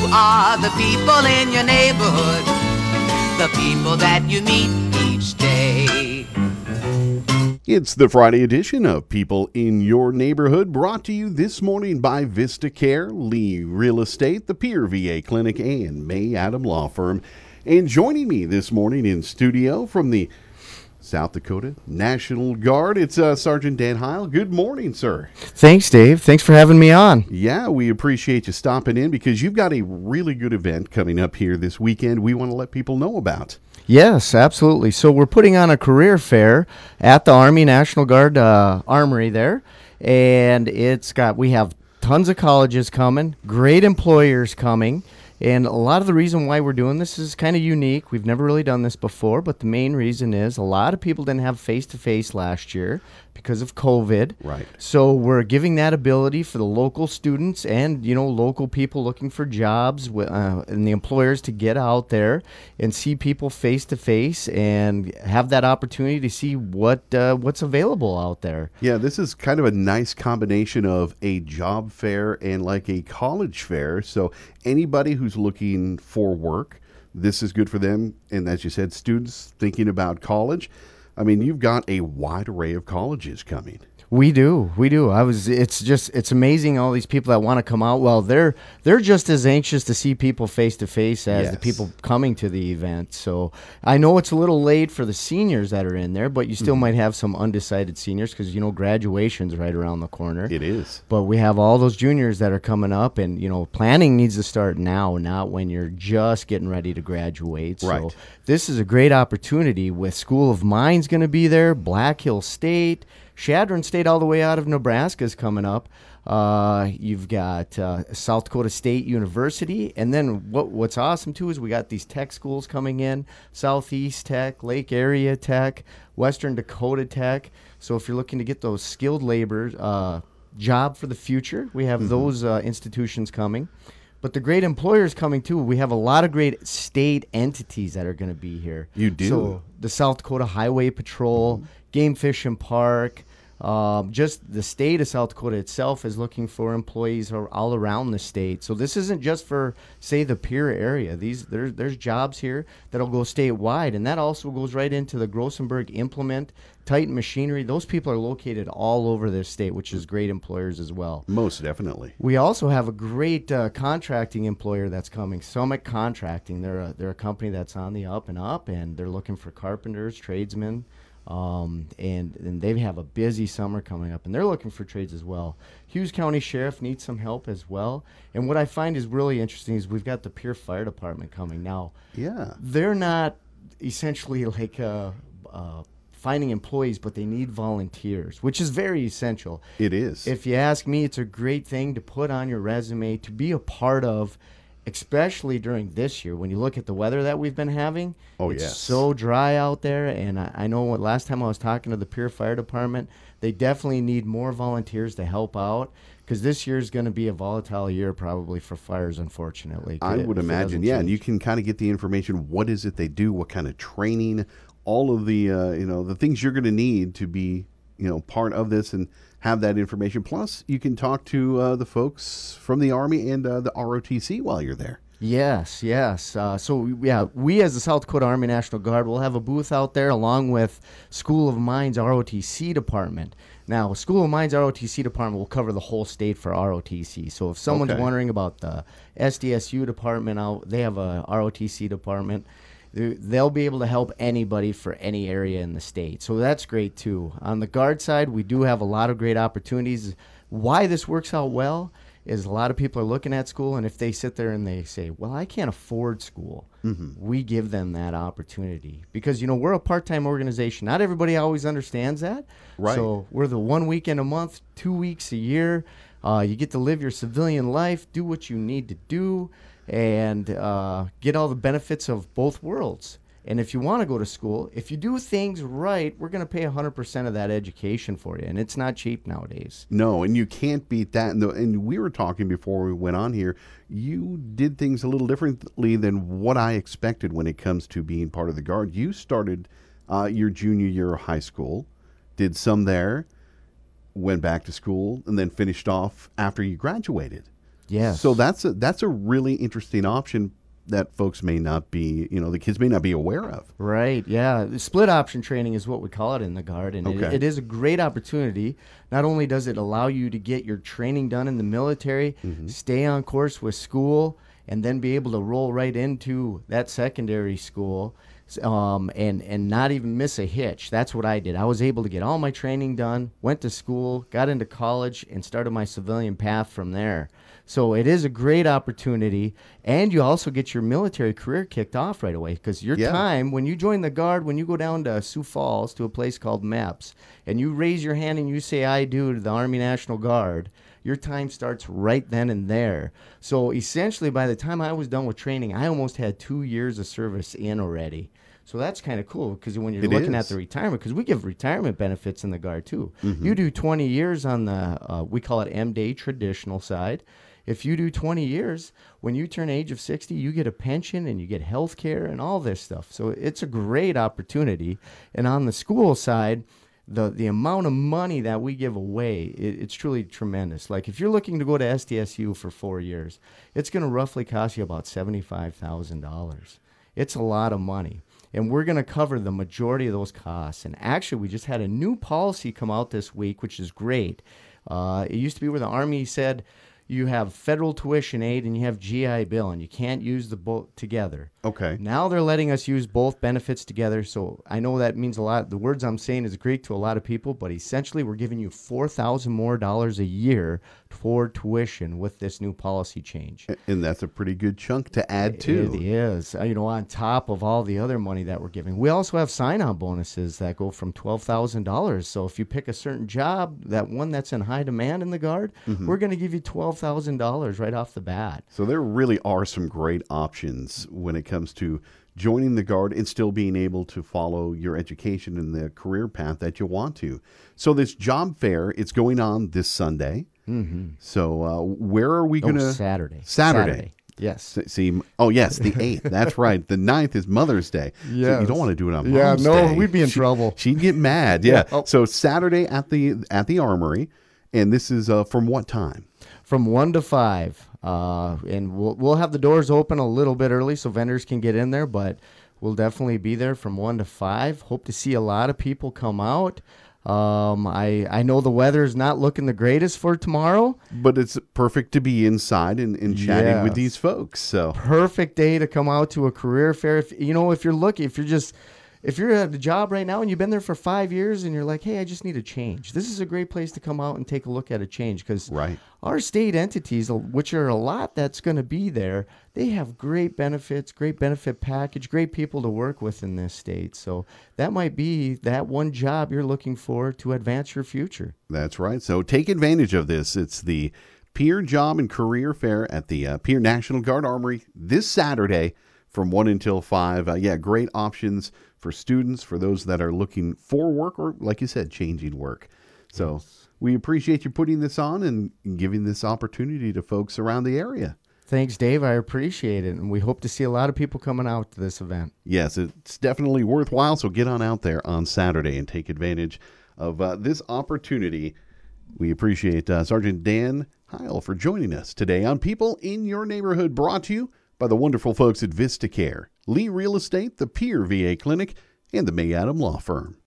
are the people in your neighborhood, the people that you meet each day. It's the Friday edition of People in Your Neighborhood, brought to you this morning by Vista Care, Lee Real Estate, the Pier VA Clinic, and May Adam Law Firm. And joining me this morning in studio from the South Dakota National Guard, it's Sergeant Dan Heil. Good morning, sir. Thanks, Dave. Thanks for having me on. Yeah, we appreciate you stopping in because you've got a really good event coming up here this weekend we want to let people know about. Yes, absolutely. So we're putting on a career fair at the Army National Guard Armory there, and we have tons of colleges coming, great employers coming, and a lot of the reason why we're doing this is kind of unique. We've never really done this before, but the main reason is a lot of people didn't have face-to-face last year because of COVID. Right. So we're giving that ability for the local students and, local people looking for jobs and the employers to get out there and see people face-to-face and have that opportunity to see what's available out there. Yeah, this is kind of a nice combination of a job fair and like a college fair. So anybody who's looking for work, this is good for them. And as you said, students thinking about college. I mean, you've got a wide array of colleges coming. We do. It's amazing all these people that want to come out. Well, they're just as anxious to see people face to face as the people coming to the event. So I know it's a little late for the seniors that are in there, but you still might have some undecided seniors because, graduation's right around the corner. It is. But we have all those juniors that are coming up, and, planning needs to start now, not when you're just getting ready to graduate. Right. So this is a great opportunity with School of Mines going to be there, Black Hill State, Chadron State all the way out of Nebraska is coming up. You've got South Dakota State University. And then what's awesome, too, is we got these tech schools coming in, Southeast Tech, Lake Area Tech, Western Dakota Tech. So if you're looking to get those skilled labor job for the future, we have those institutions coming. But the great employers coming, too. We have a lot of great state entities that are going to be here. You do. So the South Dakota Highway Patrol, Game Fish and Park, just the state of South Dakota itself is looking for employees all around the state. So this isn't just for, say, the Pier area. There's jobs here that'll go statewide, and that also goes right into the Grossenberg Implement, Titan Machinery. Those people are located all over this state, which is great employers as well. Most definitely. We also have a great contracting employer that's coming, Summit Contracting. They're a company that's on the up and up, and they're looking for carpenters, tradesmen. And they have a busy summer coming up, and they're looking for trades as well. Hughes County Sheriff needs some help as well. And what I find is really interesting is we've got the Pier Fire Department coming now. Yeah. They're not essentially like finding employees, but they need volunteers, which is very essential. It is. If you ask me, it's a great thing to put on your resume, to be a part of, especially during this year when you look at the weather that we've been having. It's so dry out there, and I know last time I was talking to the Pier Fire Department, they definitely need more volunteers to help out because this year is going to be a volatile year probably for fires, unfortunately. I would imagine, and you can kind of get the information. What is it they do? What kind of training? All of the the things you're going to need to be part of this and have that information. Plus, you can talk to the folks from the Army and the ROTC while you're there. Yes. We as the South Dakota Army National Guard will have a booth out there along with School of Mines ROTC Department. Now, School of Mines ROTC Department will cover the whole state for ROTC. So if someone's wondering about the SDSU department, they have a ROTC department. They'll be able to help anybody for any area in the state. So that's great, too. On the Guard side, we do have a lot of great opportunities. Why this works out well is a lot of people are looking at school, and if they sit there and they say, well, I can't afford school, we give them that opportunity. Because, we're a part-time organization. Not everybody always understands that. Right. So we're the 1 weekend a month, 2 weeks a year. You get to live your civilian life, do what you need to do, and get all the benefits of both worlds. And if you want to go to school, if you do things right, we're going to pay 100% of that education for you. And it's not cheap nowadays. No, and you can't beat that. And we were talking before we went on here. You did things a little differently than what I expected when it comes to being part of the Guard. You started your junior year of high school, did some there, went back to school, and then finished off after you graduated. Yes. So that's a really interesting option that folks may not be, the kids may not be aware of. Right, yeah. The split option training is what we call it in the Guard, and Okay. it is a great opportunity. Not only does it allow you to get your training done in the military, stay on course with school, and then be able to roll right into that secondary school, and not even miss a hitch. That's what I did. I was able to get all my training done, went to school, got into college, and started my civilian path from there. So it is a great opportunity, and you also get your military career kicked off right away, because your Yeah. time, when you join the Guard, when you go down to Sioux Falls to a place called MEPS, and you raise your hand and you say, I do, to the Army National Guard, your time starts right then and there. So essentially, by the time I was done with training, I almost had 2 years of service in already. So that's kind of cool, because when you're It looking is. at the retirement, because we give retirement benefits in the Guard too. You do 20 years on the, we call it M-Day traditional side. If you do 20 years, when you turn age of 60, you get a pension and you get health care and all this stuff. So it's a great opportunity. And on the school side, the amount of money that we give away, it's truly tremendous. Like if you're looking to go to SDSU for 4 years, it's going to roughly cost you about $75,000. It's a lot of money. And we're going to cover the majority of those costs. And actually, we just had a new policy come out this week, which is great. It used to be where the Army said, you have federal tuition aid and you have GI Bill, and you can't use the both together. Okay. Now they're letting us use both benefits together, so I know that means a lot. The words I'm saying is Greek to a lot of people, but essentially we're giving you $4,000 more a year for tuition with this new policy change. And that's a pretty good chunk to add to. It is, on top of all the other money that we're giving. We also have sign-on bonuses that go from $12,000. So if you pick a certain job, that one that's in high demand in the Guard, we're going to give you $12,000 right off the bat. So there really are some great options when it comes to joining the Guard and still being able to follow your education and the career path that you want to. So this job fair, it's going on this Sunday. So where are we going to? Saturday. Yes. See, oh yes, the 8th. That's right. The 9th is Mother's Day. So you Yes. don't want to do it on Mom's Day. we'd be in trouble. She'd get mad. Yeah. Oh. So Saturday at the Armory, and this is from what time? From 1 to 5, and we'll have the doors open a little bit early so vendors can get in there, but we'll definitely be there from 1 to 5. Hope to see a lot of people come out. I know the weather is not looking the greatest for tomorrow. But it's perfect to be inside and chatting with Yes. these folks. So Perfect day to come out to a career fair. If you're at a job right now and you've been there for 5 years and you're like, hey, I just need a change, this is a great place to come out and take a look at a change, because Right. our state entities, which are a lot that's going to be there, they have great benefits, great benefit package, great people to work with in this state. So that might be that one job you're looking for to advance your future. That's right. So take advantage of this. It's the Peer Job and Career Fair at the Peer National Guard Armory this Saturday from 1 until 5. Great options for students, for those that are looking for work or, like you said, changing work. So we appreciate you putting this on and giving this opportunity to folks around the area. Thanks, Dave. I appreciate it. And we hope to see a lot of people coming out to this event. Yes, it's definitely worthwhile. So get on out there on Saturday and take advantage of this opportunity. We appreciate Sergeant Dan Heil for joining us today on People in Your Neighborhood, brought to you by the wonderful folks at VistaCare, Lee Real Estate, the Peer VA Clinic, and the May Adam Law Firm.